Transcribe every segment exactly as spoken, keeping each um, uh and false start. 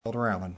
Elder Allen.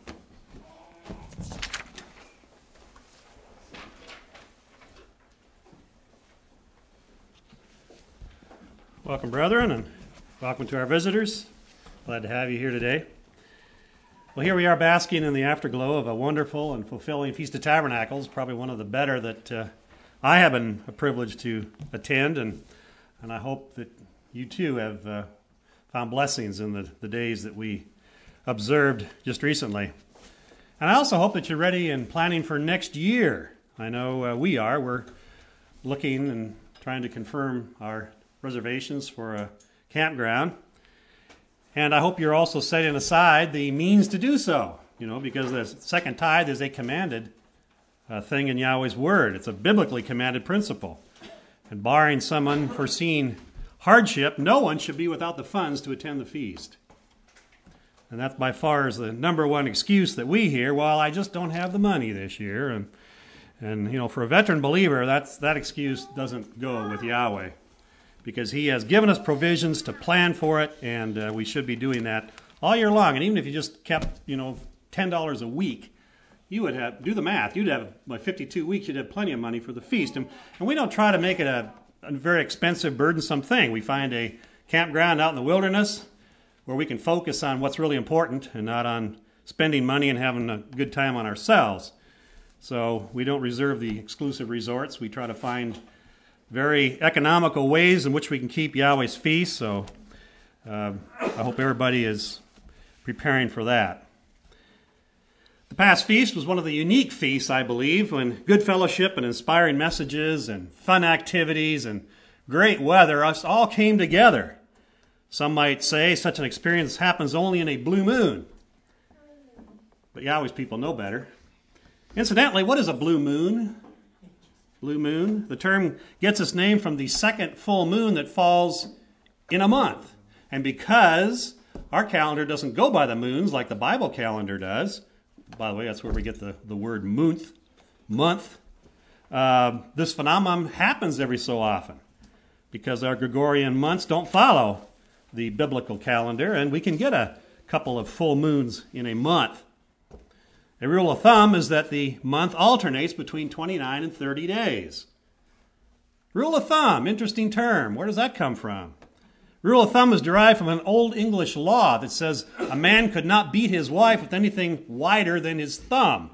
Welcome, brethren, and welcome to our visitors. Glad to have you here today. Well, here we are basking in the afterglow of a wonderful and fulfilling Feast of Tabernacles, probably one of the better that uh, I have been a privilege to attend, and and I hope that you too have uh, found blessings in the, the days that we observed just recently. And I also hope that you're ready and planning for next year. I know uh, we are. We're looking and trying to confirm our reservations for a campground. And I hope you're also setting aside the means to do so, you know, because the second tithe is a commanded uh, thing in Yahweh's Word. It's a biblically commanded principle. And barring some unforeseen hardship, no one should be without the funds to attend the feast. And that by far is the number one excuse that we hear. Well, I just don't have the money this year. And, and you know, for a veteran believer, that's, that excuse doesn't go with Yahweh, because He has given us provisions to plan for it, and uh, we should be doing that all year long. And even if you just kept, you know, ten dollars a week, you would have, do the math, you'd have, by fifty-two weeks, you'd have plenty of money for the feast. And, and we don't try to make it a, a very expensive, burdensome thing. We find a campground out in the wilderness where we can focus on what's really important and not on spending money and having a good time on ourselves. So we don't reserve the exclusive resorts. We try to find very economical ways in which we can keep Yahweh's feast. So uh, I hope everybody is preparing for that. The past feast was one of the unique feasts, I believe, when good fellowship and inspiring messages and fun activities and great weather us all came together. Some might say such an experience happens only in a blue moon. But Yahweh's people know better. Incidentally, what is a blue moon? Blue moon. The term gets its name from the second full moon that falls in a month. And because our calendar doesn't go by the moons like the Bible calendar does, by the way, that's where we get the, the word month, month, uh, this phenomenon happens every so often because our Gregorian months don't follow the biblical calendar, and we can get a couple of full moons in a month. A rule of thumb is that the month alternates between twenty-nine and thirty days. Rule of thumb, interesting term. Where does that come from? Rule of thumb is derived from an Old English law that says a man could not beat his wife with anything wider than his thumb.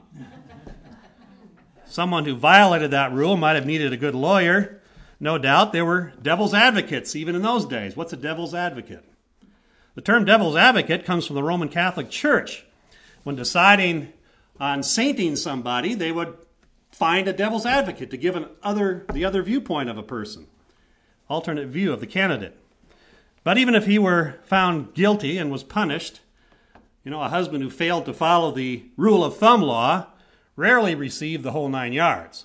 Someone who violated that rule might have needed a good lawyer. No doubt there were devil's advocates even in those days. What's a devil's advocate? The term devil's advocate comes from the Roman Catholic Church. When deciding on sainting somebody, they would find a devil's advocate to give an other, the other viewpoint of a person, alternate view of the candidate. But even if he were found guilty and was punished, you know, a husband who failed to follow the rule of thumb law rarely received the whole nine yards.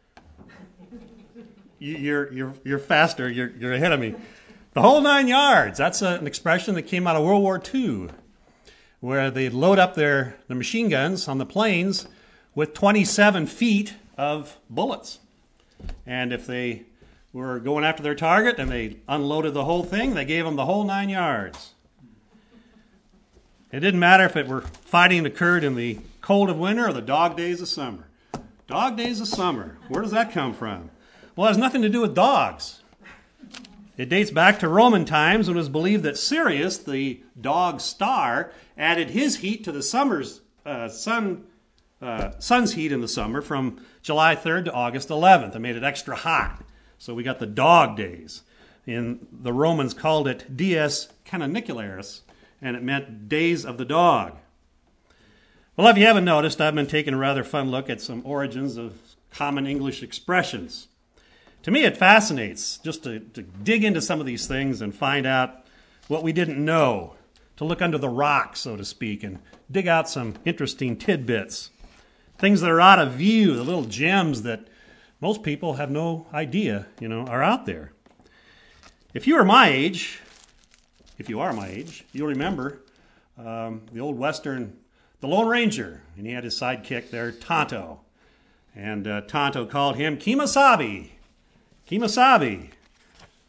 You're you're you're faster. You're you're ahead of me. The whole nine yards. That's a, an expression that came out of World War Two, where they'd load up their, their machine guns on the planes with twenty-seven feet of bullets. And if they were going after their target and they unloaded the whole thing, they gave them the whole nine yards. It didn't matter if it were fighting occurred in the cold of winter or the dog days of summer. Dog days of summer. Where does that come from? Well, it has nothing to do with dogs. It dates back to Roman times when it was believed that Sirius, the dog star, added his heat to the summer's uh, sun, uh, sun's heat in the summer from July third to August eleventh. It made it extra hot. So we got the dog days. And the Romans called it Dies Canonicularis, and it meant days of the dog. Well, if you haven't noticed, I've been taking a rather fun look at some origins of common English expressions. To me, it fascinates just to, to dig into some of these things and find out what we didn't know, to look under the rock, so to speak, and dig out some interesting tidbits, things that are out of view, the little gems that most people have no idea, you know, are out there. If you are my age, if you are my age, you'll remember um, the old Western, the Lone Ranger, and he had his sidekick there, Tonto. And uh, Tonto called him Kemosabe. Kemosabe.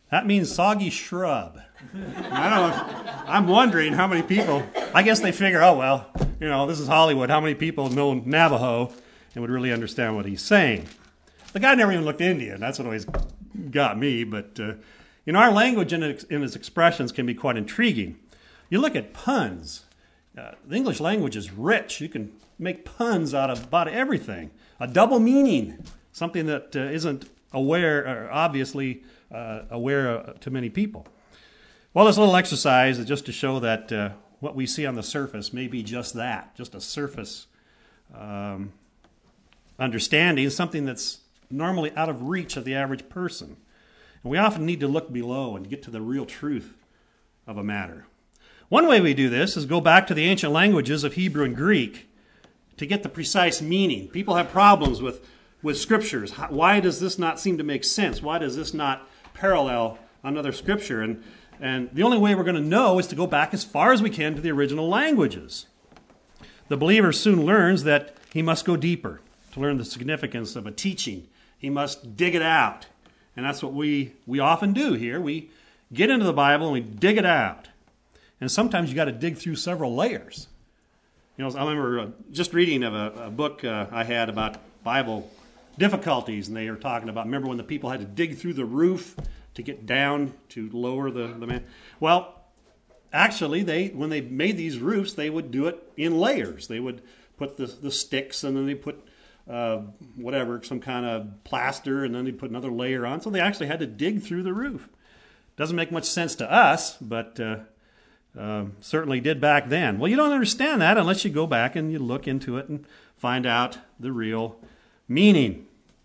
That means soggy shrub. I don't know. I'm wondering how many people, I guess they figure, oh, well, you know, this is Hollywood. How many people know Navajo and would really understand what he's saying? The guy never even looked Indian. That's what always got me. But, uh, you know, our language and its, and its expressions can be quite intriguing. You look at puns. Uh, the English language is rich. You can make puns out of about everything. A double meaning, something that uh, isn't aware, or obviously uh, aware uh, to many people. Well, this little exercise is just to show that uh, what we see on the surface may be just that, just a surface um, understanding, something that's normally out of reach of the average person. And we often need to look below and get to the real truth of a matter. One way we do this is go back to the ancient languages of Hebrew and Greek to get the precise meaning. People have problems with, with scriptures. Why does this not seem to make sense? Why does this not parallel another scripture? And, and the only way we're going to know is to go back as far as we can to the original languages. The believer soon learns that he must go deeper to learn the significance of a teaching. He must dig it out. And that's what we, we often do here. We get into the Bible and we dig it out. And sometimes you got to dig through several layers. You know, I remember uh, just reading of a, a book uh, I had about Bible difficulties, and they were talking about, remember when the people had to dig through the roof to get down to lower the, the man? Well, actually, they when they made these roofs, they would do it in layers. They would put the, the sticks, and then they put uh, whatever, some kind of plaster, and then they put another layer on. So they actually had to dig through the roof. Doesn't make much sense to us, but uh, uh, certainly did back then. Well, you don't understand that unless you go back and you look into it and find out the real meaning.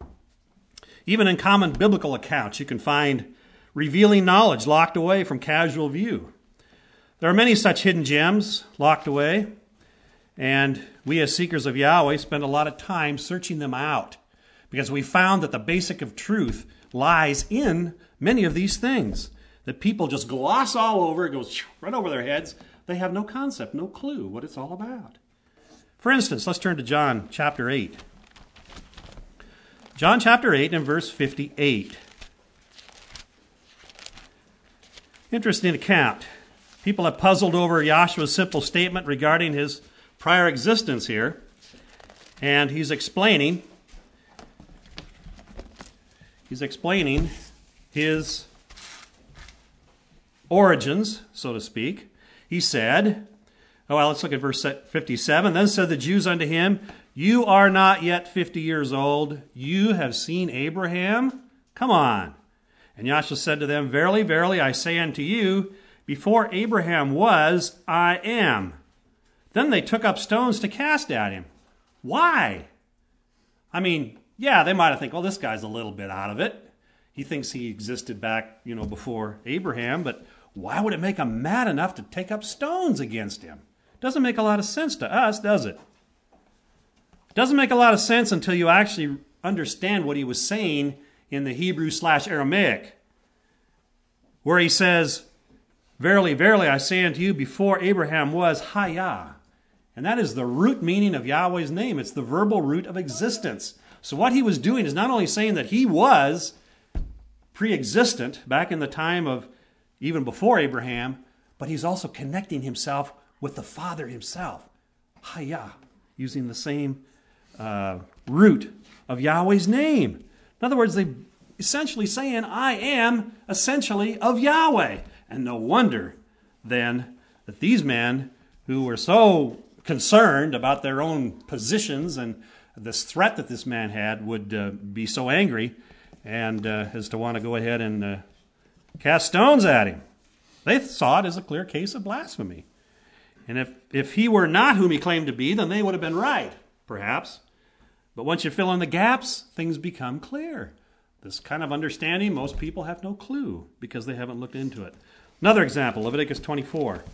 Even in common biblical accounts, you can find revealing knowledge locked away from casual view. There are many such hidden gems locked away, and we as seekers of Yahweh spend a lot of time searching them out because we found that the basic of truth lies in many of these things that people just gloss all over. It goes right over their heads. They have no concept, no clue what it's all about. For instance, let's turn to John chapter eight. John chapter eight and verse fifty-eight. Interesting account. People have puzzled over Yahshua's simple statement regarding his prior existence here. And he's explaining, he's explaining his origins, so to speak. He said, oh, well, let's look at verse fifty-seven. Then said the Jews unto him, you are not yet fifty years old. You have seen Abraham? Come on. And Yahshua said to them, verily, verily, I say unto you, before Abraham was, I am. Then they took up stones to cast at him. Why? I mean, yeah, they might have think, oh, this guy's a little bit out of it. He thinks he existed back, you know, before Abraham, but why would it make him mad enough to take up stones against him? Doesn't make a lot of sense to us, does it? Doesn't make a lot of sense until you actually understand what he was saying in the Hebrew slash Aramaic, where he says, verily, verily, I say unto you, before Abraham was, Hayah. And that is the root meaning of Yahweh's name. It's the verbal root of existence. So what he was doing is not only saying that he was pre-existent back in the time of even before Abraham, but he's also connecting himself with the Father himself. Hayah, using the same uh, root of Yahweh's name. In other words, they essentially saying, I am essentially of Yahweh. And no wonder, then, that these men who were so concerned about their own positions and this threat that this man had would uh, be so angry and uh, as to want to go ahead and uh, cast stones at him. They saw it as a clear case of blasphemy. And if, if he were not whom he claimed to be, then they would have been right, perhaps. But once you fill in the gaps, things become clear. This kind of understanding, most people have no clue because they haven't looked into it. Another example, Leviticus twenty-four.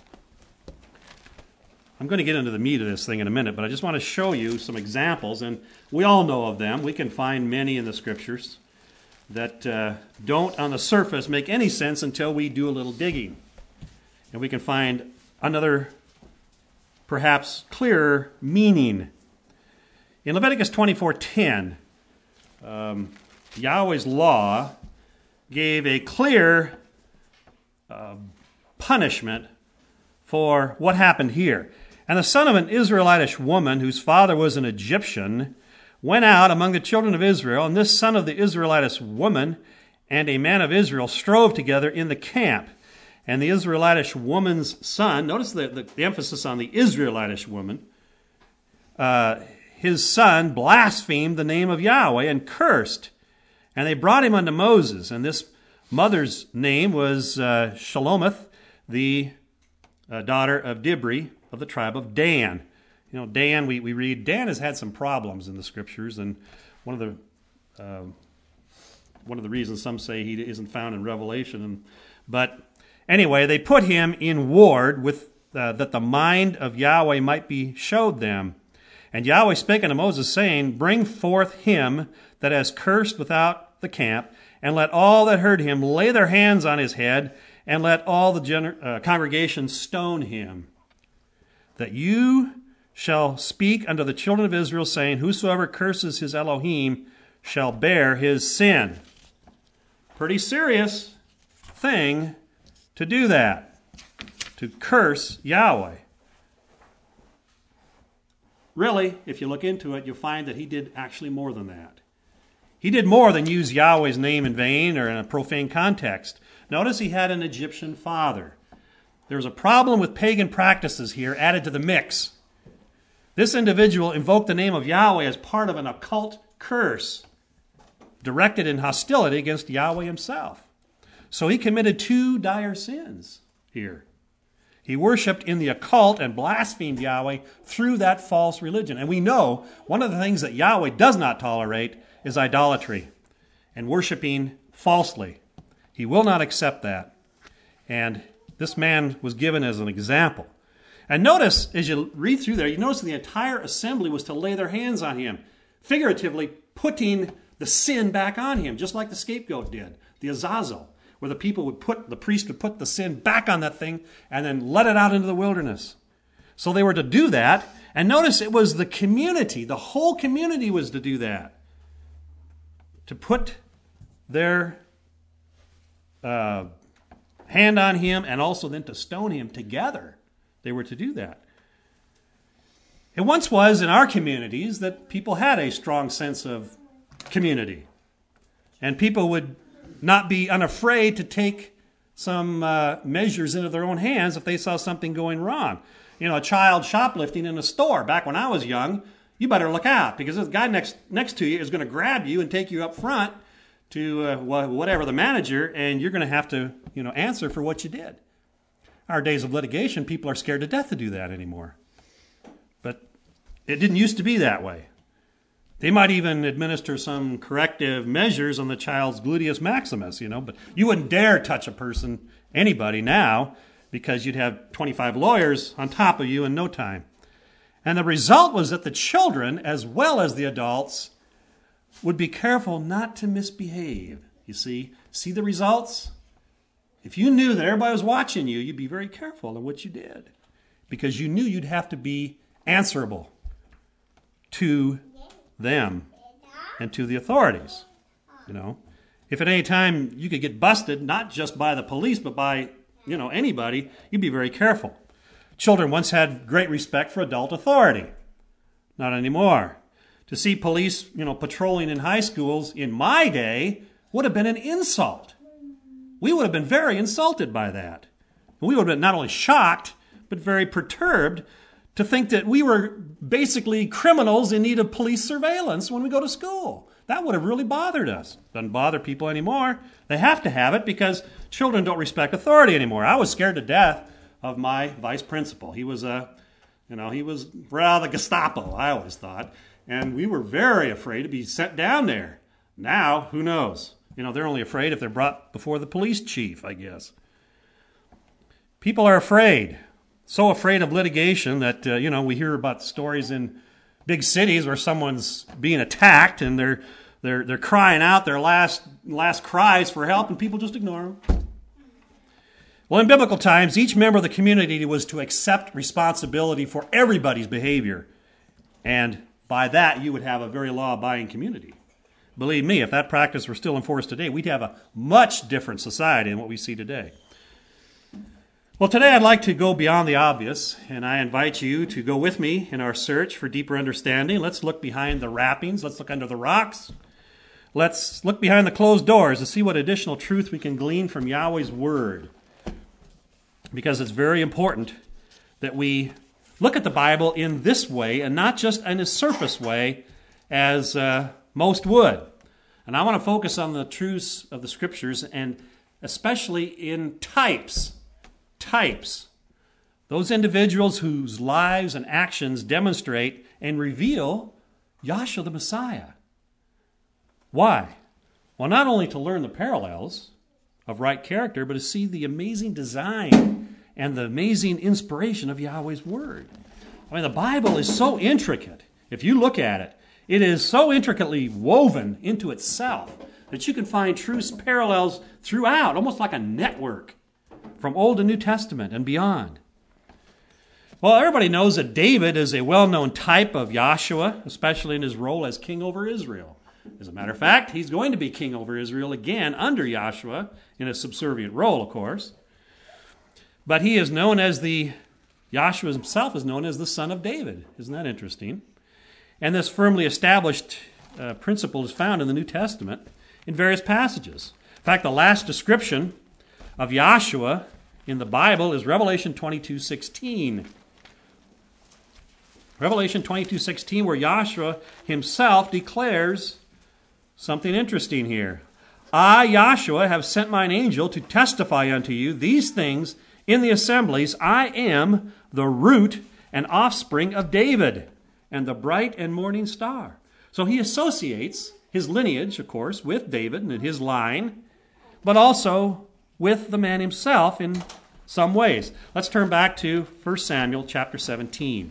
I'm going to get into the meat of this thing in a minute, but I just want to show you some examples, and we all know of them. We can find many in the Scriptures that uh, don't, on the surface, make any sense until we do a little digging. And we can find another, perhaps clearer meaning. In Leviticus twenty-four ten, um, Yahweh's law gave a clear uh, punishment for what happened here. And the son of an Israelitish woman, whose father was an Egyptian, went out among the children of Israel, and this son of the Israelitish woman and a man of Israel strove together in the camp. And the Israelitish woman's son, notice the, the, the emphasis on the Israelitish woman, uh, his son blasphemed the name of Yahweh and cursed. And they brought him unto Moses. And this mother's name was uh, Shalomith, the uh, daughter of Dibri of the tribe of Dan. You know, Dan, we, we read, Dan has had some problems in the scriptures, and one of the uh, one of the reasons some say he isn't found in Revelation. And, but anyway, they put him in ward with uh, that the mind of Yahweh might be showed them. And Yahweh spake unto Moses, saying, Bring forth him that has cursed without the camp, and let all that heard him lay their hands on his head, and let all the gener- uh, congregation stone him. That you shall speak unto the children of Israel, saying, Whosoever curses his Elohim shall bear his sin. Pretty serious thing to do that, to curse Yahweh. Really, if you look into it, you'll find that he did actually more than that. He did more than use Yahweh's name in vain or in a profane context. Notice he had an Egyptian father. There's a problem with pagan practices here added to the mix. This individual invoked the name of Yahweh as part of an occult curse directed in hostility against Yahweh himself. So he committed two dire sins here. He worshipped in the occult and blasphemed Yahweh through that false religion. And we know one of the things that Yahweh does not tolerate is idolatry and worshiping falsely. He will not accept that. And this man was given as an example. And notice, as you read through there, you notice the entire assembly was to lay their hands on him, figuratively putting the sin back on him, just like the scapegoat did, the Azazel, where the people would put, the priest would put the sin back on that thing and then let it out into the wilderness. So they were to do that. And notice it was the community, the whole community was to do that, to put their uh, hand on him and also then to stone him together. They were to do that. It once was in our communities that people had a strong sense of community. And people would not be unafraid to take some uh, measures into their own hands if they saw something going wrong. You know, a child shoplifting in a store. Back when I was young, you better look out, because this guy next next to you is going to grab you and take you up front to uh, whatever, the manager, and you're going to have to, you know, answer for what you did. Our days of litigation, people are scared to death to do that anymore. But it didn't used to be that way. They might even administer some corrective measures on the child's gluteus maximus, you know, but you wouldn't dare touch a person, anybody now, because you'd have twenty-five lawyers on top of you in no time. And the result was that the children, as well as the adults, would be careful not to misbehave. You see? See the results? If you knew that everybody was watching you, you'd be very careful in what you did, because you knew you'd have to be answerable to them and to the authorities. You know, if at any time you could get busted, not just by the police, but by, you know, anybody, you'd be very careful. Children once had great respect for adult authority. Not anymore. To see police, you know, patrolling in high schools in my day would have been an insult. We would have been very insulted by that. We would have been not only shocked, but very perturbed to think that we were basically criminals in need of police surveillance when we go to school. That would have really bothered us. Doesn't bother people anymore. They have to have it because children don't respect authority anymore. I was scared to death of my vice principal. He was a, you know, he was rather the Gestapo, I always thought. And we were very afraid to be sent down there. Now, who knows? You know, they're only afraid if they're brought before the police chief, I guess. People are afraid. So afraid of litigation that, uh, you know, we hear about stories in big cities where someone's being attacked and they're they're they're crying out their last last cries for help, and people just ignore them. Well, in biblical times, each member of the community was to accept responsibility for everybody's behavior. And by that, you would have a very law-abiding community. believe me, if that practice were still in force today, we'd have a much different society than what we see today. Well, today I'd like to go beyond the obvious, and I invite you to go with me in our search for deeper understanding. Let's look behind the wrappings. Let's look under the rocks. Let's look behind the closed doors to see what additional truth we can glean from Yahweh's Word. Because it's very important that we look at the Bible in this way and not just in a surface way as uh, most would. And I want to focus on the truths of the Scriptures, and especially in types. Types. Those individuals whose lives and actions demonstrate and reveal Yahshua the Messiah. Why? Well, not only to learn the parallels of right character, but to see the amazing design and the amazing inspiration of Yahweh's Word. I mean, the Bible is so intricate. If you look at it, it is so intricately woven into itself that you can find true parallels throughout, almost like a network from Old and New Testament and beyond. Well, everybody knows that David is a well-known type of Yahshua, especially in his role as king over Israel. As a matter of fact, he's going to be king over Israel again under Yahshua, in a subservient role, of course. But he is known as the, Yahshua himself is known as the son of David. Isn't that interesting? And this firmly established uh, principle is found in the New Testament in various passages. In fact, the last description of Yahshua in the Bible is Revelation twenty-two sixteen. Revelation twenty-two sixteen, where Yahshua himself declares something interesting here. I, Yahshua, have sent mine angel to testify unto you these things in the assemblies. I am the root and offspring of David, and the bright and morning star. So he associates his lineage, of course, with David and his line, but also with the man himself in some ways. Let's turn back to First Samuel chapter seventeen.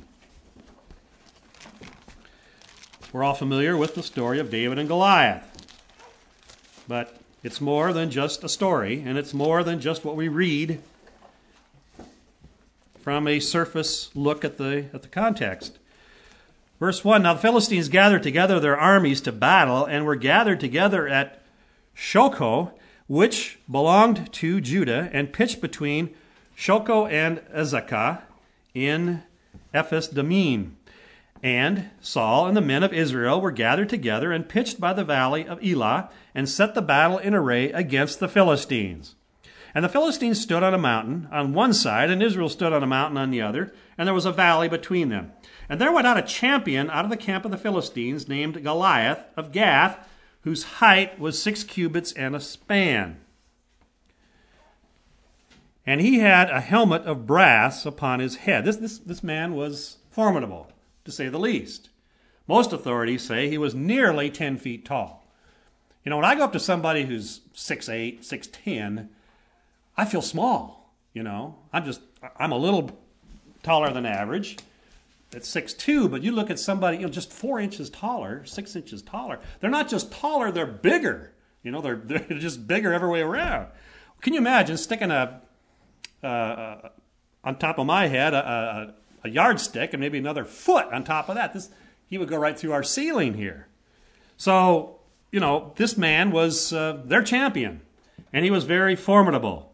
We're all familiar with the story of David and Goliath. But it's more than just a story, and it's more than just what we read from a surface look at the, at the context. Verse one, now the Philistines gathered together their armies to battle, and were gathered together at Shochoh, which belonged to Judah, and pitched between Shochoh and Azekah in Ephes Dammim. And Saul and the men of Israel were gathered together and pitched by the valley of Elah, and set the battle in array against the Philistines. And the Philistines stood on a mountain on one side, and Israel stood on a mountain on the other, and there was a valley between them. And there went out a champion out of the camp of the Philistines, named Goliath of Gath, whose height was six cubits and a span. And he had a helmet of brass upon his head. This, this, this man was formidable, to say the least. Most authorities say he was nearly ten feet tall. You know, when I go up to somebody who's six eight, six ten, I feel small, you know. I'm just, I'm a little taller than average. It's six two, but you look at somebody, you know, just four inches taller, six inches taller. They're not just taller, they're bigger. You know, they're, they're just bigger every way around. Can you imagine sticking a, uh, on top of my head, a, a, a yardstick and maybe another foot on top of that? This, he would go right through our ceiling here. So, you know, this man was uh, their champion, and he was very formidable.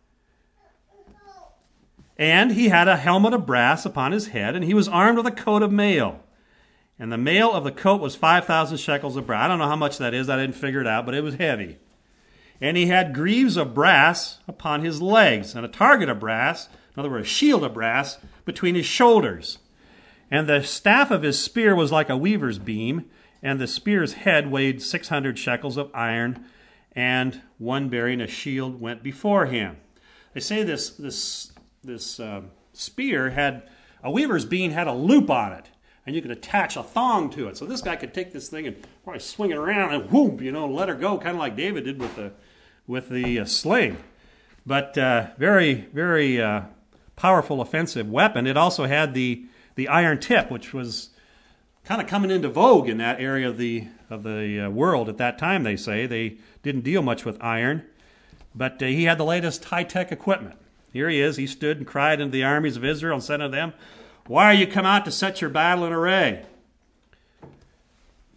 And he had a helmet of brass upon his head, and he was armed with a coat of mail. And the mail of the coat was five thousand shekels of brass. I don't know how much that is. I didn't figure it out, but it was heavy. And he had greaves of brass upon his legs, and a target of brass, in other words, a shield of brass, between his shoulders. And the staff of his spear was like a weaver's beam, and the spear's head weighed six hundred shekels of iron, and one bearing a shield went before him. They say this this this uh, spear had, a weaver's beam had a loop on it, and you could attach a thong to it. So this guy could take this thing and probably swing it around and whoop, you know, let her go, kind of like David did with the with the uh, sling. But uh, very, very uh, powerful offensive weapon. It also had the the iron tip, which was kind of coming into vogue in that area of the of the uh, world at that time. They say they didn't deal much with iron, but uh, he had the latest high-tech equipment. Here he is. He stood and cried unto the armies of Israel and said unto them, "Why are you come out to set your battle in array?"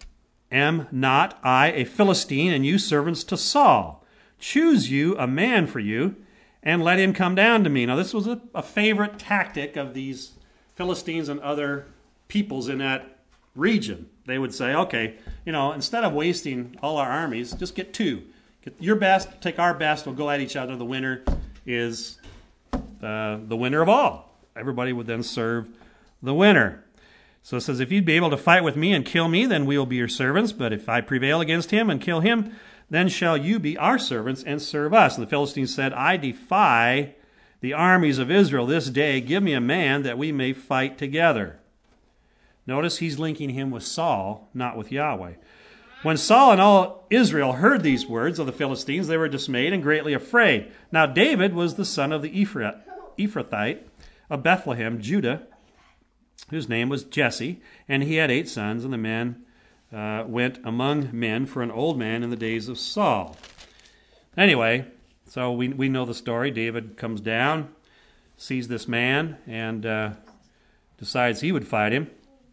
am not I a Philistine, and you servants to Saul? Choose you a man for you, and let him come down to me. Now, this was a, a favorite tactic of these Philistines and other peoples in that region. They would say, okay, you know, instead of wasting all our armies, just get two. Get your best, take our best, we'll go at each other. The winner is uh, the winner of all. Everybody would then serve the winner. So it says, if you'd be able to fight with me and kill me, then we will be your servants. But if I prevail against him and kill him, then shall you be our servants and serve us. And the Philistines said, I defy the armies of Israel this day. Give me a man that we may fight together. Notice he's linking him with Saul, not with Yahweh. When Saul and all Israel heard these words of the Philistines, they were dismayed and greatly afraid. Now David was the son of the Ephrathite of Bethlehem, Judah, whose name was Jesse, and he had eight sons, and the men uh, went among men for an old man in the days of Saul. Anyway, so we we know the story. David comes down, sees this man, and uh, decides he would fight him.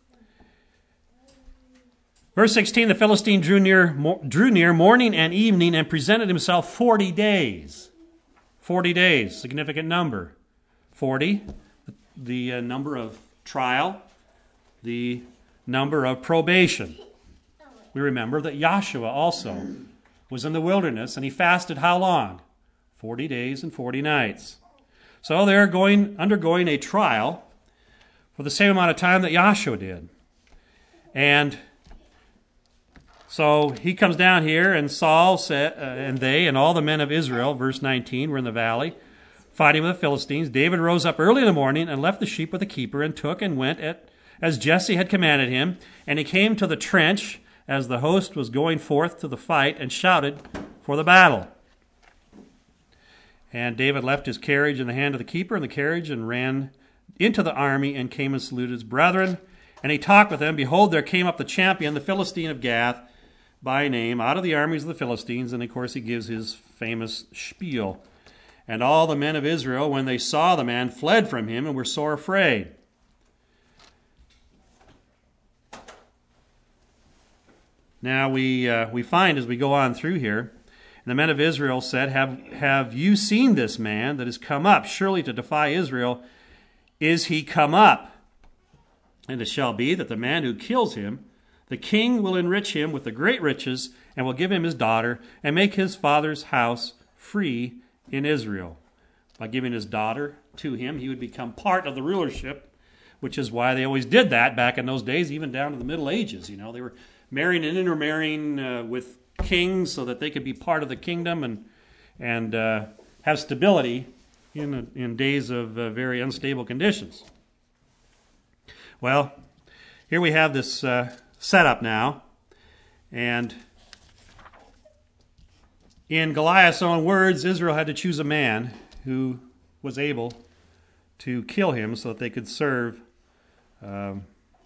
Verse sixteen, the Philistine drew near, mo- drew near morning and evening and presented himself forty days. Forty days, significant number. Forty, the uh, number of trial, the number of probation. We remember that Joshua also was in the wilderness, and he fasted how long? Forty days and forty nights. So they're going undergoing a trial for the same amount of time that Joshua did. And so he comes down here, and Saul said, uh, and they and all the men of Israel, verse nineteen, were in the valley, fighting with the Philistines. David rose up early in the morning and left the sheep with the keeper, and took and went at, as Jesse had commanded him. And he came to the trench as the host was going forth to the fight, and shouted for the battle. And David left his carriage in the hand of the keeper and the carriage, and ran into the army, and came and saluted his brethren. And he talked with them. Behold, there came up the champion, the Philistine of Gath, by name, out of the armies of the Philistines. And of course he gives his famous spiel. And all the men of Israel, when they saw the man, fled from him and were sore afraid. Now we uh, we find as we go on through here, and the men of Israel said, have, have you seen this man that has come up, surely to defy Israel? Is he come up? And it shall be that the man who kills him, the king will enrich him with the great riches, and will give him his daughter, and make his father's house free in Israel. By giving his daughter to him, he would become part of the rulership, which is why they always did that back in those days, even down to the Middle Ages. You know, they were marrying and intermarrying uh, with kings so that they could be part of the kingdom and and uh, have stability in in days of uh, very unstable conditions. Well, here we have this uh, setup now, and in Goliath's own words, Israel had to choose a man who was able to kill him so that they could serve um,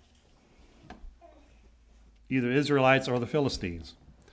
either Israelites or the Philistines.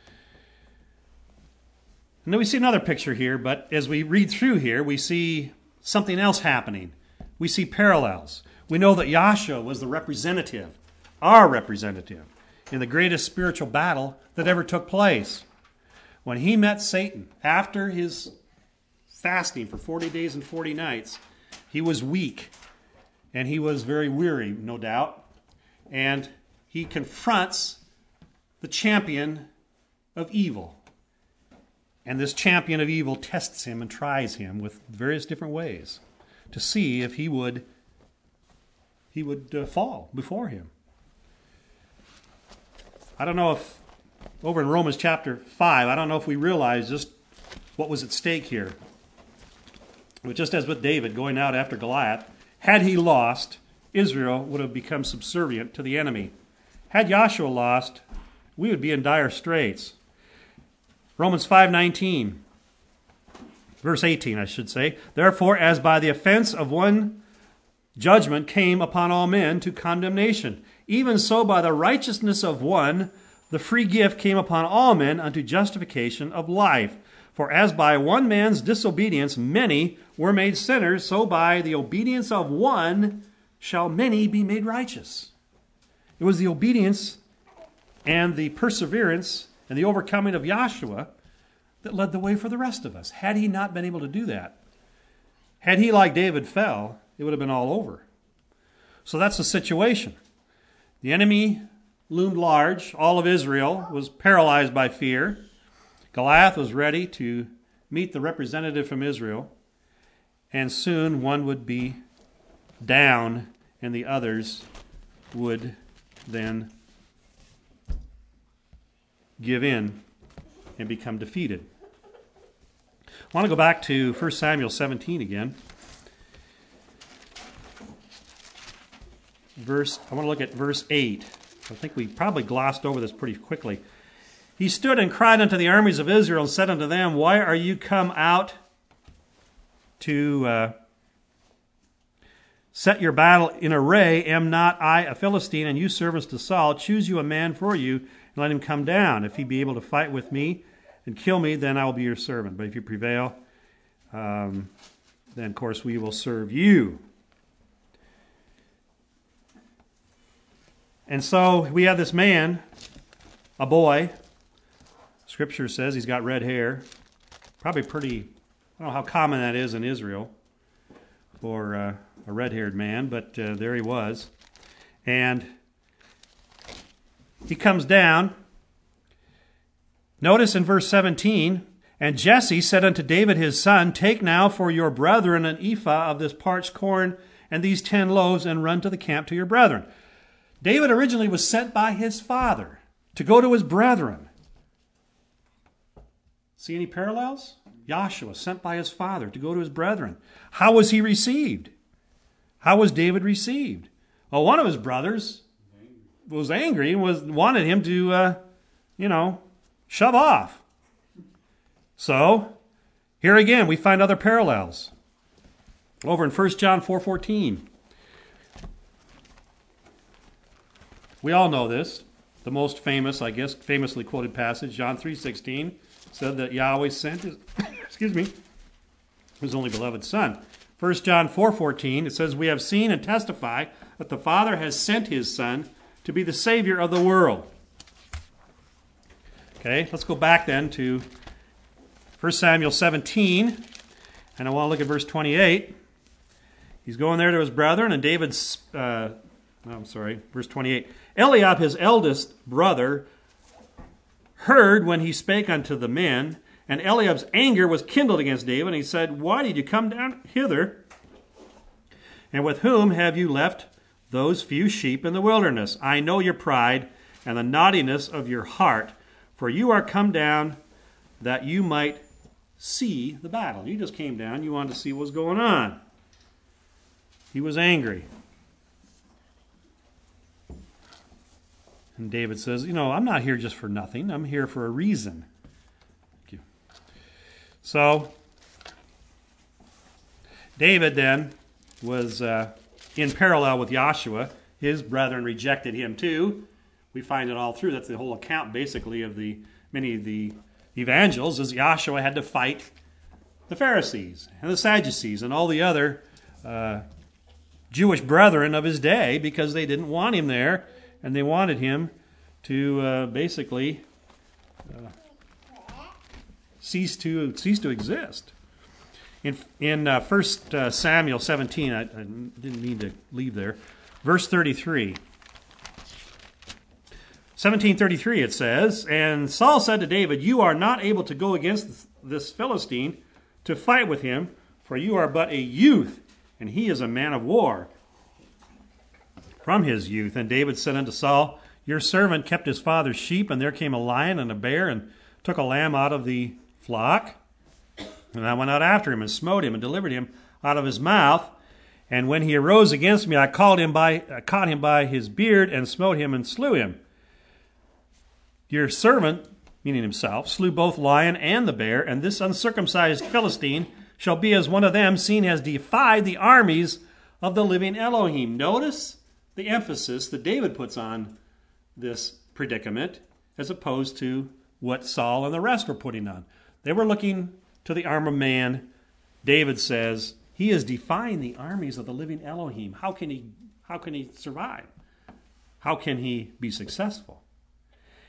And then we see another picture here, but as we read through here, we see something else happening. We see parallels. We know that Joshua was the representative, our representative, in the greatest spiritual battle that ever took place. When he met Satan after his fasting for forty days and forty nights, he was weak and he was very weary, no doubt. And he confronts the champion of evil. And this champion of evil tests him and tries him with various different ways to see if he would he would uh, fall before him. I don't know if, over in Romans chapter five, I don't know if we realize just what was at stake here. But just as with David going out after Goliath, had he lost, Israel would have become subservient to the enemy. Had Joshua lost, we would be in dire straits. Romans five nineteen, verse eighteen, I should say. Therefore, as by the offense of one judgment came upon all men to condemnation, even so by the righteousness of one the free gift came upon all men unto justification of life. For as by one man's disobedience many were made sinners, so by the obedience of one shall many be made righteous. It was the obedience and the perseverance and the overcoming of Joshua that led the way for the rest of us. Had he not been able to do that, had he, like David, fell, it would have been all over. So that's the situation. The enemy loomed large. All of Israel was paralyzed by fear. Goliath was ready to meet the representative from Israel, and soon one would be down and the others would then give in and become defeated. I want to go back to First Samuel seventeen again. Verse, I want to look at verse eight. I think we probably glossed over this pretty quickly. He stood and cried unto the armies of Israel and said unto them, Why are you come out to uh, set your battle in array? Am not I a Philistine, and you servants to Saul? Choose you a man for you, and let him come down. If he be able to fight with me and kill me, then I will be your servant. But if you prevail, um, then of course we will serve you. And so we have this man, a boy. Scripture says he's got red hair. Probably pretty, I don't know how common that is in Israel for uh, a red-haired man, but uh, there he was. And he comes down. Notice in verse seventeen, And Jesse said unto David his son, Take now for your brethren an ephah of this parched corn and these ten loaves, and run to the camp to your brethren. David originally was sent by his father to go to his brethren. See any parallels? Joshua, sent by his father to go to his brethren. How was he received? How was David received? Well, one of his brothers was angry and was wanted him to, uh, you know, shove off. So, here again, we find other parallels. Over in First John four fourteen. We all know this. The most famous, I guess, famously quoted passage, John three sixteen, said that Yahweh sent his, excuse me, his only beloved Son. First John four fourteen, it says, We have seen and testify that the Father has sent his Son to be the Savior of the world. Okay, let's go back then to First Samuel seventeen, and I want to look at verse twenty-eight. He's going there to his brethren, and David's, uh, oh, I'm sorry, verse twenty-eight. Eliab, his eldest brother, heard when he spake unto the men, and Eliab's anger was kindled against David, and he said, Why did you come down hither? And with whom have you left those few sheep in the wilderness? I know your pride and the naughtiness of your heart, for you are come down that you might see the battle. You just came down, you wanted to see what was going on. He was angry. And David says, you know, I'm not here just for nothing. I'm here for a reason. Thank you. So, David then was uh, in parallel with Joshua. His brethren rejected him too. We find it all through. That's the whole account, basically, of the many of the evangels, is Joshua had to fight the Pharisees and the Sadducees and all the other uh, Jewish brethren of his day, because they didn't want him there. And they wanted him to uh, basically uh, cease to cease to exist. In in uh, First uh, Samuel seventeen, I, I didn't mean to leave there. Verse thirty-three. seventeen thirty-three it says, And Saul said to David, You are not able to go against this Philistine to fight with him, for you are but a youth, and he is a man of war from his youth. And David said unto Saul, Your servant kept his father's sheep, and there came a lion and a bear, and took a lamb out of the flock. And I went out after him, and smote him, and delivered him out of his mouth. And when he arose against me, I called him by, I caught him by his beard, and smote him, and slew him. Your servant, meaning himself, slew both lion and the bear, and this uncircumcised Philistine shall be as one of them, seeing he has defied the armies of the living Elohim. Notice the emphasis that David puts on this predicament as opposed to what Saul and the rest were putting on. They were looking to the arm of man. David says, he is defying the armies of the living Elohim. How can he, how can he survive? How can he be successful?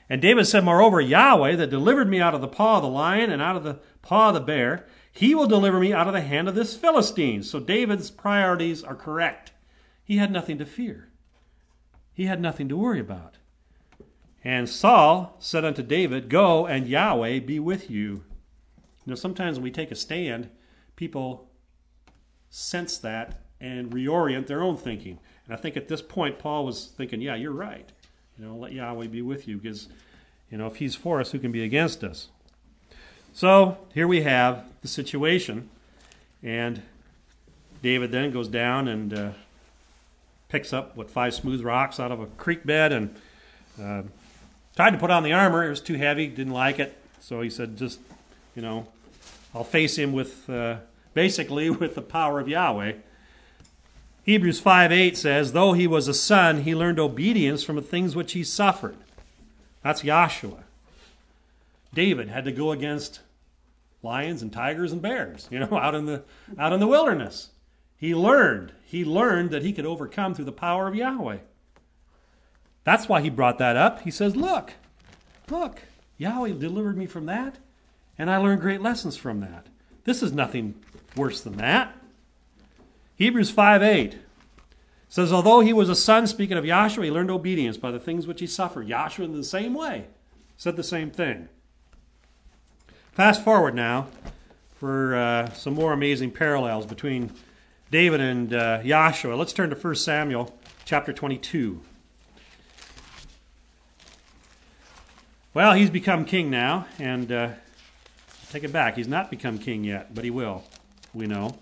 And David said, moreover, Yahweh that delivered me out of the paw of the lion and out of the paw of the bear, he will deliver me out of the hand of this Philistine. So David's priorities are correct. He had nothing to fear. He had nothing to worry about. And Saul said unto David, go, and Yahweh be with you. You know, sometimes when we take a stand, people sense that and reorient their own thinking. And I think at this point, Paul was thinking, yeah, you're right. You know, let Yahweh be with you, because, you know, if he's for us, who can be against us? So here we have the situation. And David then goes down and uh, picks up, what, five smooth rocks out of a creek bed and uh, tried to put on the armor. It was too heavy, didn't like it. So he said, just, you know, I'll face him with, uh, basically, with the power of Yahweh. Hebrews five eight says, though he was a son, he learned obedience from the things which he suffered. That's Joshua. David had to go against lions and tigers and bears, you know, out in the out in the wilderness. He learned. He learned that he could overcome through the power of Yahweh. That's why he brought that up. He says, look, look, Yahweh delivered me from that, and I learned great lessons from that. This is nothing worse than that. Hebrews five eight says, although he was a son, speaking of Joshua, he learned obedience by the things which he suffered. Joshua in the same way said the same thing. Fast forward now for uh, some more amazing parallels between David and uh, Joshua. Let's turn to First Samuel chapter twenty-two. Well, he's become king now, and uh, take it back. He's not become king yet, but he will, we know.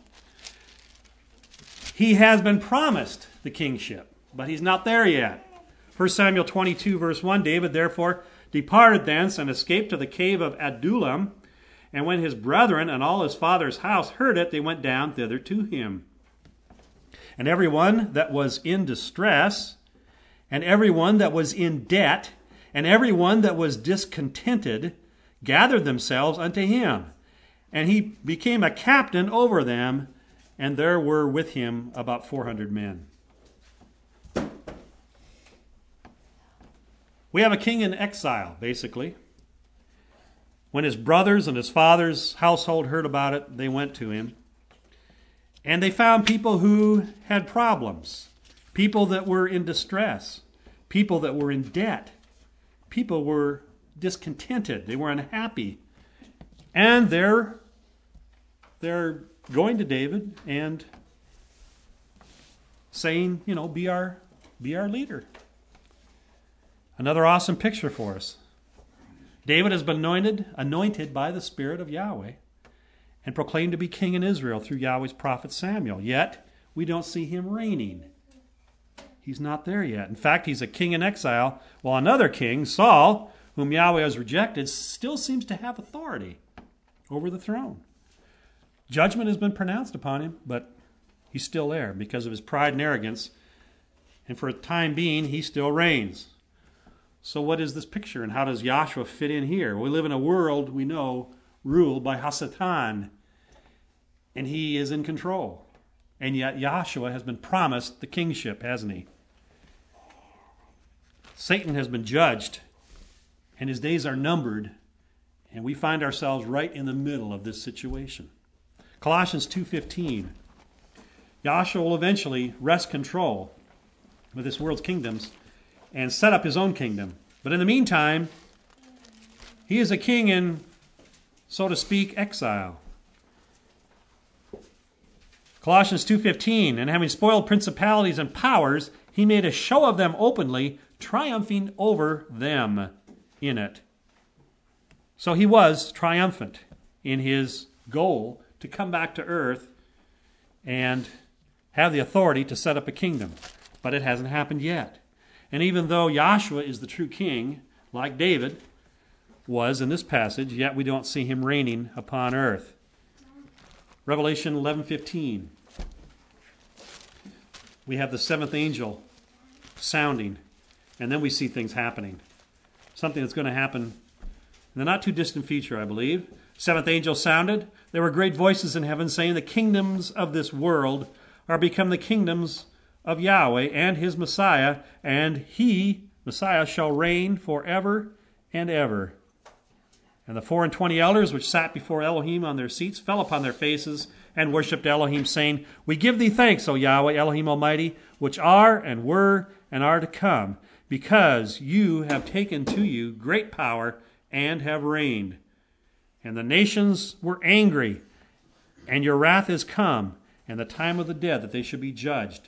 He has been promised the kingship, but he's not there yet. First Samuel twenty-two, verse one, David therefore departed thence and escaped to the cave of Adullam. And when his brethren and all his father's house heard it, they went down thither to him. And every one that was in distress, and every one that was in debt, and every one that was discontented, gathered themselves unto him. And he became a captain over them, and there were with him about four hundred men. We have a king in exile, basically. When his brothers and his father's household heard about it, they went to him. And they found people who had problems, people that were in distress, people that were in debt, people were discontented, they were unhappy. And they're, they're going to David and saying, you know, be our, be our leader. Another awesome picture for us. David has been anointed, anointed by the Spirit of Yahweh and proclaimed to be king in Israel through Yahweh's prophet Samuel. Yet, we don't see him reigning. He's not there yet. In fact, he's a king in exile, while another king, Saul, whom Yahweh has rejected, still seems to have authority over the throne. Judgment has been pronounced upon him, but he's still there because of his pride and arrogance. And for a time being, he still reigns. So what is this picture, and how does Joshua fit in here? We live in a world, we know, ruled by Hasatan, and he is in control. And yet Joshua has been promised the kingship, hasn't he? Satan has been judged, and his days are numbered, and we find ourselves right in the middle of this situation. Colossians two fifteen. Joshua will eventually wrest control with this world's kingdoms and set up his own kingdom. But in the meantime, he is a king in, so to speak, exile. Colossians two fifteen, and having spoiled principalities and powers, he made a show of them openly, triumphing over them in it. So he was triumphant in his goal to come back to earth and have the authority to set up a kingdom. But it hasn't happened yet. And even though Joshua is the true king, like David was in this passage, yet we don't see him reigning upon earth. Revelation eleven fifteen. We have the seventh angel sounding, and then we see things happening. Something that's going to happen in the not too distant future, I believe. Seventh angel sounded. There were great voices in heaven saying, the kingdoms of this world are become the kingdoms of Yahweh and his Messiah, and he, Messiah, shall reign forever and ever. And the four and twenty elders which sat before Elohim on their seats fell upon their faces and worshipped Elohim, saying, We give thee thanks, O Yahweh, Elohim Almighty, which are and were and are to come, because you have taken to you great power and have reigned. And the nations were angry, and your wrath is come, and the time of the dead that they should be judged.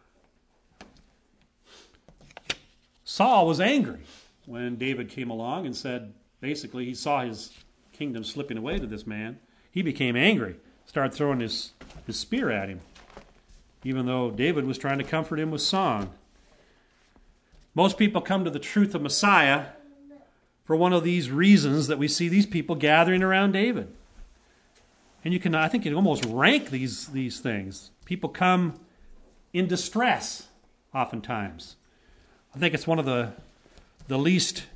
Saul was angry when David came along and said, basically, he saw his kingdom slipping away to this man. He became angry, started throwing his, his spear at him, even though David was trying to comfort him with song. Most people come to the truth of Messiah for one of these reasons that we see these people gathering around David. And you can, I think you can almost rank these, these things. People come in distress, oftentimes. I think it's one of the, the least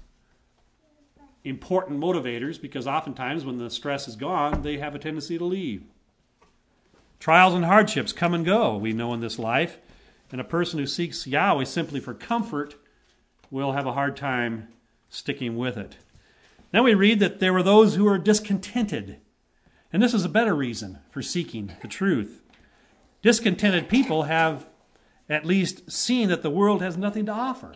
important motivators, because oftentimes when the stress is gone, they have a tendency to leave. Trials and hardships come and go, we know, in this life. And a person who seeks Yahweh simply for comfort will have a hard time sticking with it. Then we read that there were those who were discontented. And this is a better reason for seeking the truth. Discontented people have at least seen that the world has nothing to offer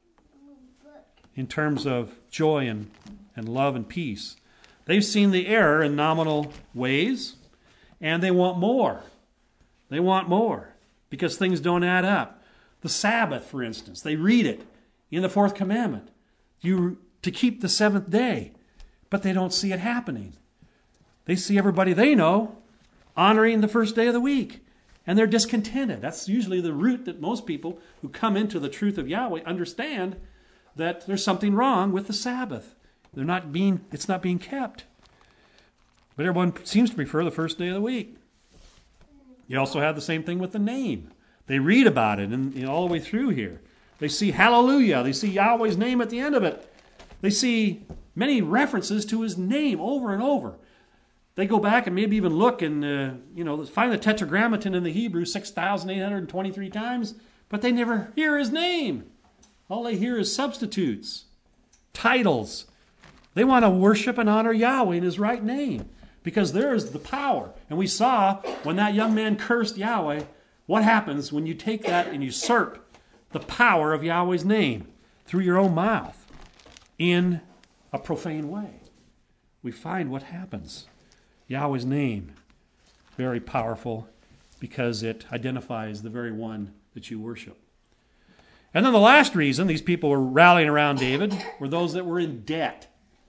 in terms of joy and, and love and peace. They've seen the error in nominal ways, and they want more. They want more because things don't add up. The Sabbath, for instance, they read it in the fourth commandment, you to keep the seventh day, but they don't see it happening. They see everybody they know honoring the first day of the week, and they're discontented. That's usually the root that most people who come into the truth of Yahweh understand, that there's something wrong with the Sabbath. They're not being, it's not being kept. But everyone seems to prefer the first day of the week. You also have the same thing with the name. They read about it and you know, all the way through here. They see hallelujah. They see Yahweh's name at the end of it. They see many references to his name over and over. They go back and maybe even look and uh, you know find the tetragrammaton in the Hebrew six thousand eight hundred twenty-three times, but they never hear his name. All they hear is substitutes, titles. They want to worship and honor Yahweh in his right name because there is the power. And we saw when that young man cursed Yahweh, what happens when you take that and usurp the power of Yahweh's name through your own mouth in a profane way. We find what happens. Yahweh's name, very powerful because it identifies the very one that you worship. And then the last reason these people were rallying around David were those that were in debt.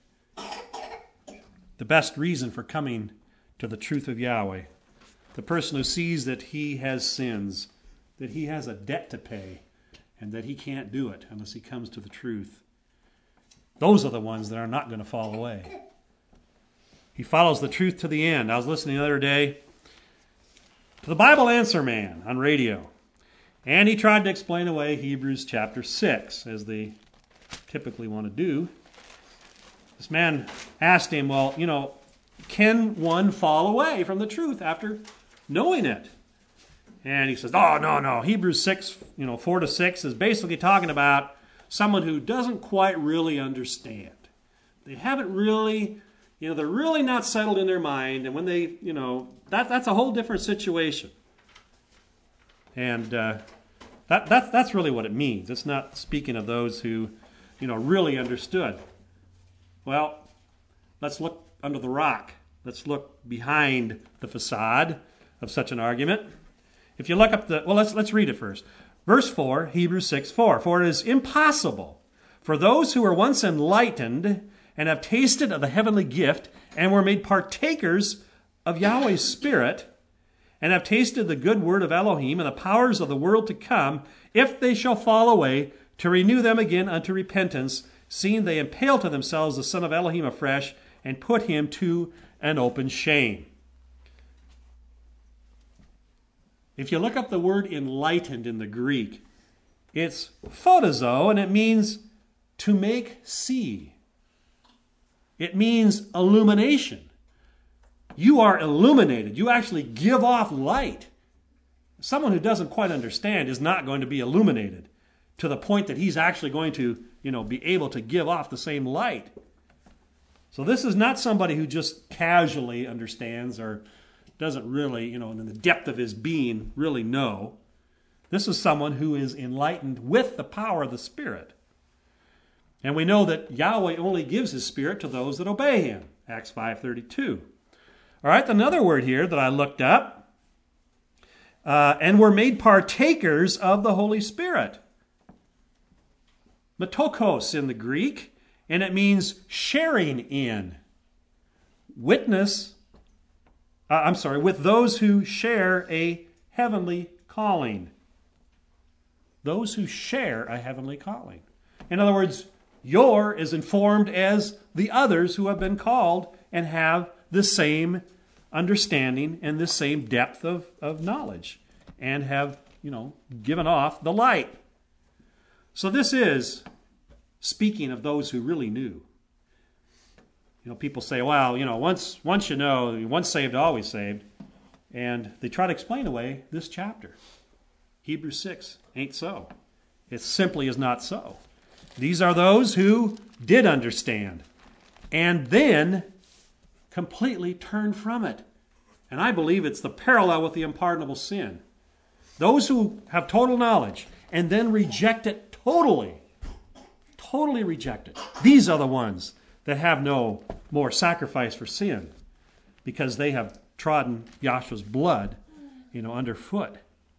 The best reason for coming to the truth of Yahweh. The person who sees that he has sins, that he has a debt to pay, and that he can't do it unless he comes to the truth. Those are the ones that are not going to fall away. He follows the truth to the end. I was listening the other day to the Bible Answer Man on radio. And he tried to explain away Hebrews chapter six, as they typically want to do. This man asked him, well, you know, can one fall away from the truth after knowing it? And he says, oh, no, no. Hebrews six, you know, four to six is basically talking about someone who doesn't quite really understand. They haven't really, you know, they're really not settled in their mind. And when they, you know, that that's a whole different situation. And uh, that, that, that's really what it means. It's not speaking of those who, you know, really understood. Well, let's look under the rock. Let's look behind the facade of such an argument. If you look up the, well, let's let's read it first. Verse four, Hebrews six four. For it is impossible for those who were once enlightened and have tasted of the heavenly gift and were made partakers of Yahweh's Spirit, and have tasted the good word of Elohim and the powers of the world to come, if they shall fall away, to renew them again unto repentance, seeing they impale to themselves the Son of Elohim afresh, and put him to an open shame. If you look up the word enlightened in the Greek, it's photazo, and it means to make see. It means illumination. You are illuminated. You actually give off light. Someone who doesn't quite understand is not going to be illuminated to the point that he's actually going to you know, be able to give off the same light. So this is not somebody who just casually understands or doesn't really, you know, in the depth of his being, really know. This is someone who is enlightened with the power of the Spirit. And we know that Yahweh only gives his Spirit to those that obey him. Acts five thirty-two. All right, another word here that I looked up. Uh, and were made partakers of the Holy Spirit. Metokos in the Greek, and it means sharing in. Witness, uh, I'm sorry, with those who share a heavenly calling. Those who share a heavenly calling. In other words, you're as informed as the others who have been called and have the same understanding and the same depth of, of knowledge and have, you know, given off the light. So this is speaking of those who really knew. You know, people say, well, you know, once once you know, once saved, always saved. And they try to explain away this chapter. Hebrews six ain't so. It simply is not so. These are those who did understand and then completely turned from it. And I believe it's the parallel with the unpardonable sin. Those who have total knowledge and then reject it totally, totally reject it. These are the ones that have no more sacrifice for sin because they have trodden Yahshua's blood, you know, underfoot.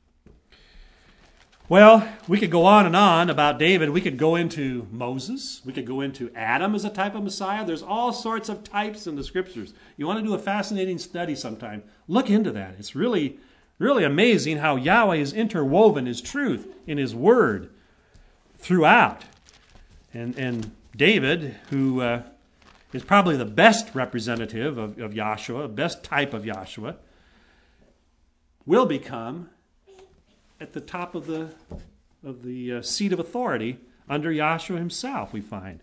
Well, we could go on and on about David. We could go into Moses. We could go into Adam as a type of Messiah. There's all sorts of types in the Scriptures. You want to do a fascinating study sometime, look into that. It's really, really amazing how Yahweh is interwoven his truth in his word throughout. And, and David, who uh, is probably the best representative of, of Yahshua, best type of Yahshua, will become at the top of the of the uh, seat of authority under Yahshua himself, we find.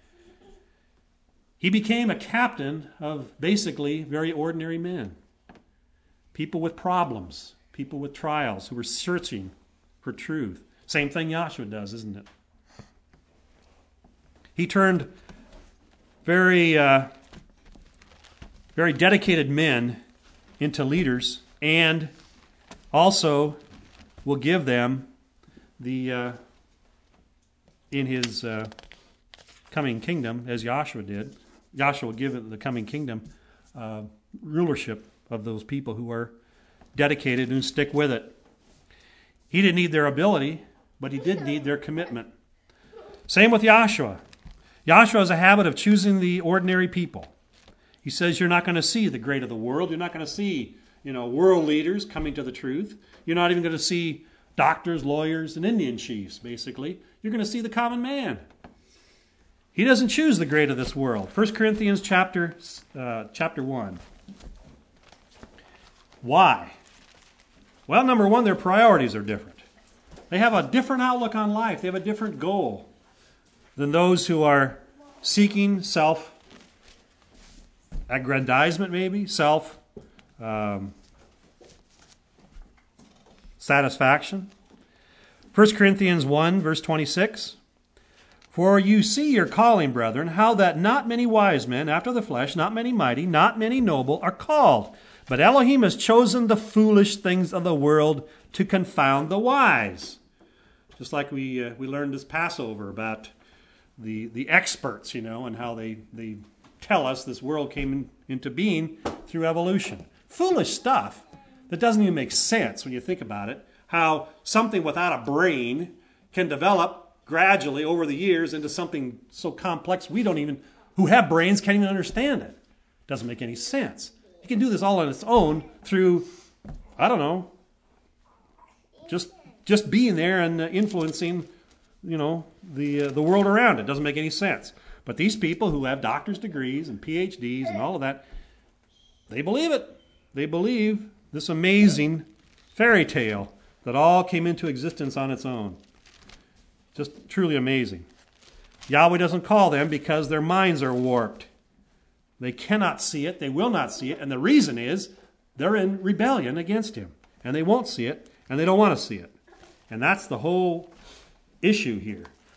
He became a captain of basically very ordinary men. People with problems, people with trials who were searching for truth. Same thing Yahshua does, isn't it? He turned very, uh, very dedicated men into leaders and also will give them the, uh, in his uh, coming kingdom, as Yahshua did, Yahshua will give the coming kingdom uh, rulership of those people who are dedicated and stick with it. He didn't need their ability, but he did need their commitment. Same with Yahshua. Yahshua has a habit of choosing the ordinary people. He says you're not going to see the great of the world. You're not going to see, you know, world leaders coming to the truth. You're not even going to see doctors, lawyers, and Indian chiefs, basically. You're going to see the common man. He doesn't choose the great of this world. First Corinthians chapter, uh, chapter one. Why? Well, number one, their priorities are different. They have a different outlook on life. They have a different goal than those who are seeking self-aggrandizement, maybe, self um, satisfaction. First Corinthians one, verse twenty-six. For you see your calling, brethren, how that not many wise men after the flesh, not many mighty, not many noble are called. But Elohim has chosen the foolish things of the world to confound the wise. Just like we uh, we learned this Passover about the the experts, you know, and how they, they tell us this world came in, into being through evolution. Foolish stuff that doesn't even make sense when you think about it. How something without a brain can develop gradually over the years into something so complex we don't even, who have brains, can't even understand it. Doesn't make any sense. It can do this all on its own through, I don't know, just just being there and influencing, you know, the uh, the world around it. Doesn't make any sense. But these people who have doctor's degrees and P H Ds and all of that, they believe it. They believe this amazing fairy tale that all came into existence on its own. Just truly amazing. Yahweh doesn't call them because their minds are warped. They cannot see it. They will not see it. And the reason is they're in rebellion against him. And they won't see it. And they don't want to see it. And that's the whole issue here.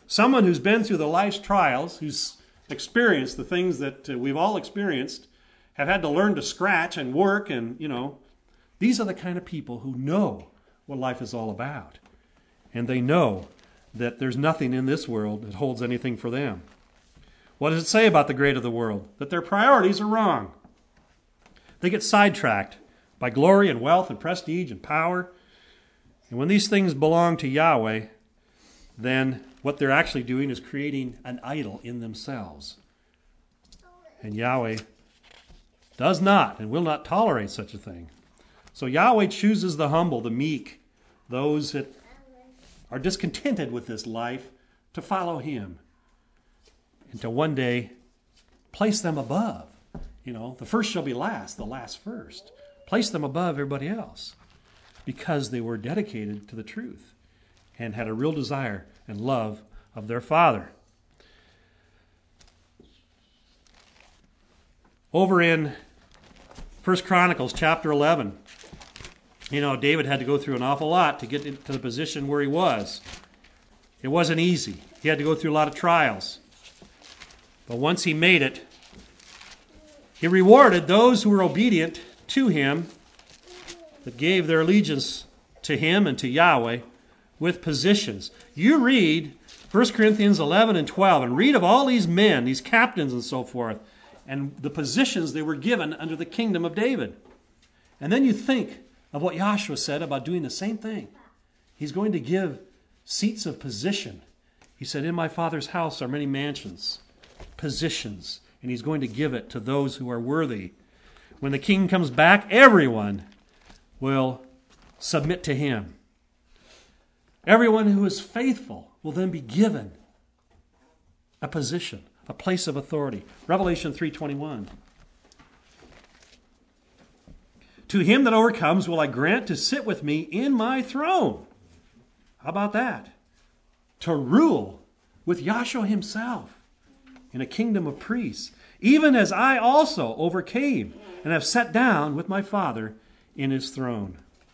Someone who's been through the life's trials, who's experienced the things that uh, we've all experienced, have had to learn to scratch and work and, you know, these are the kind of people who know what life is all about. And they know that there's nothing in this world that holds anything for them. What does it say about the great of the world? That their priorities are wrong. They get sidetracked by glory and wealth and prestige and power. And when these things belong to Yahweh, then what they're actually doing is creating an idol in themselves. And Yahweh does not and will not tolerate such a thing. So Yahweh chooses the humble, the meek, those that are discontented with this life to follow him and to one day place them above. You know, the first shall be last, the last first. Place them above everybody else because they were dedicated to the truth and had a real desire and love of their Father. Over in First Chronicles chapter eleven, you know, David had to go through an awful lot to get to the position where he was. It wasn't easy. He had to go through a lot of trials. But once he made it, he rewarded those who were obedient to him, that gave their allegiance to him and to Yahweh, with positions. You read First Corinthians eleven and twelve and read of all these men, these captains and so forth, and the positions they were given under the kingdom of David. And then you think of what Joshua said about doing the same thing. He's going to give seats of position. He said, in my Father's house are many mansions, positions, and he's going to give it to those who are worthy. When the king comes back, everyone will submit to him. Everyone who is faithful will then be given a position, a place of authority. Revelation three twenty-one. To him that overcomes will I grant to sit with me in my throne. How about that? To rule with Yahshua himself in a kingdom of priests, even as I also overcame and have sat down with my Father in his throne.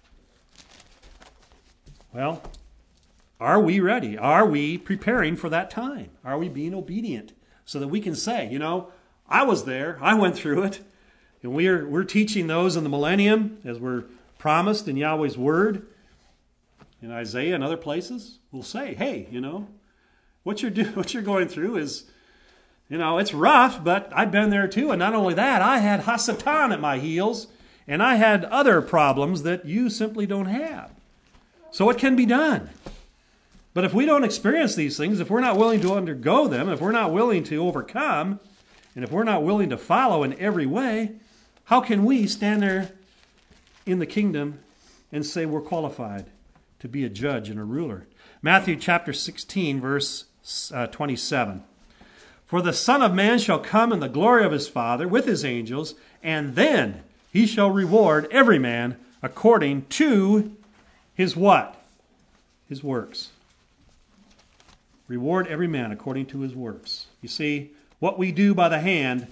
Well, are we ready? Are we preparing for that time? Are we being obedient so that we can say, you know, I was there, I went through it, and we're we're teaching those in the millennium as we're promised in Yahweh's word, in Isaiah and other places. We'll say, hey, you know, what you're do, what you're going through is, you know, it's rough, but I've been there too. And not only that, I had Hasatan at my heels, and I had other problems that you simply don't have. So it can be done. But if we don't experience these things, if we're not willing to undergo them, if we're not willing to overcome, and if we're not willing to follow in every way, how can we stand there in the kingdom and say we're qualified to be a judge and a ruler? Matthew chapter sixteen, verse uh, twenty-seven. For the Son of Man shall come in the glory of his Father with his angels, and then he shall reward every man according to his what? His works. Reward every man according to his works. You see, what we do by the hand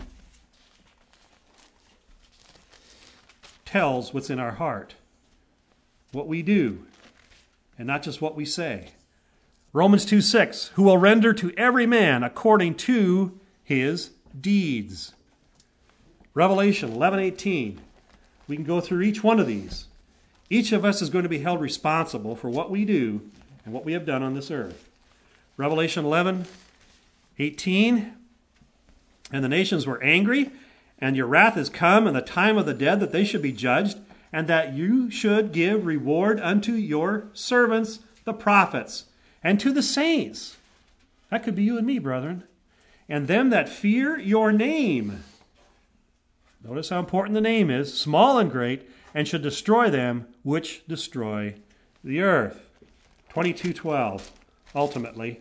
tells what's in our heart. What we do, and not just what we say. Romans two six, who will render to every man according to his deeds. Revelation eleven eighteen. We can go through each one of these. Each of us is going to be held responsible for what we do and what we have done on this earth. Revelation eleven eighteen. And the nations were angry, and your wrath is come, and the time of the dead that they should be judged, and that you should give reward unto your servants, the prophets, and to the saints. That could be you and me, brethren. And them that fear your name. Notice how important the name is, small and great, and should destroy them which destroy the earth. twenty-two twelve, ultimately.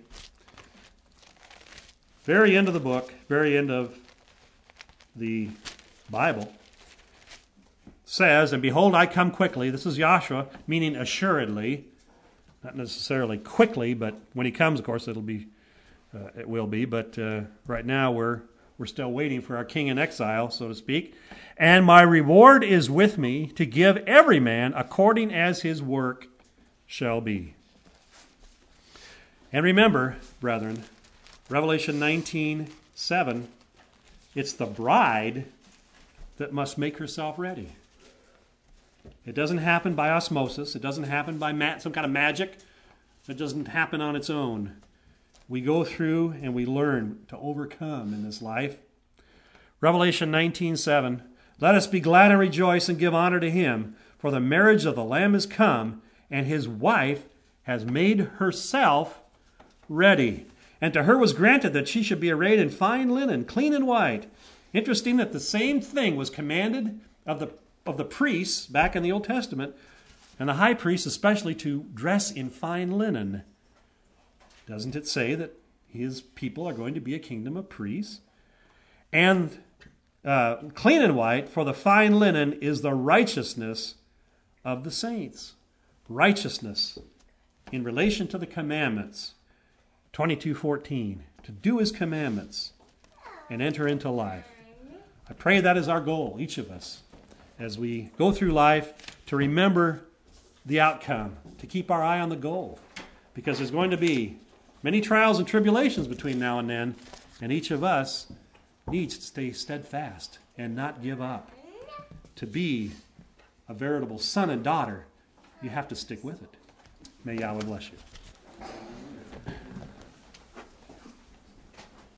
Very end of the book, very end of the Bible, says, and behold, I come quickly. This is Yahshua, meaning assuredly, not necessarily quickly, but when he comes, of course, it'll be, uh, it will be. But uh, right now, we're we're still waiting for our king in exile, so to speak. And my reward is with me to give every man according as his work shall be. And remember, brethren, Revelation nineteen seven, it's the bride that must make herself ready. It doesn't happen by osmosis. It doesn't happen by ma- some kind of magic. It doesn't happen on its own. We go through and we learn to overcome in this life. Revelation nineteen seven, let us be glad and rejoice and give honor to him, for the marriage of the Lamb is come, and his wife has made herself ready. And to her was granted that she should be arrayed in fine linen, clean and white. Interesting that the same thing was commanded of the, of the priests back in the Old Testament, and the high priest especially, to dress in fine linen. Doesn't it say that his people are going to be a kingdom of priests? And uh, clean and white, for the fine linen is the righteousness of the saints. Righteousness in relation to the commandments. twenty-two fourteen, to do his commandments and enter into life. I pray that is our goal, each of us, as we go through life, to remember the outcome, to keep our eye on the goal, because there's going to be many trials and tribulations between now and then, and each of us needs to stay steadfast and not give up. To be a veritable son and daughter, you have to stick with it. May Yahweh bless you.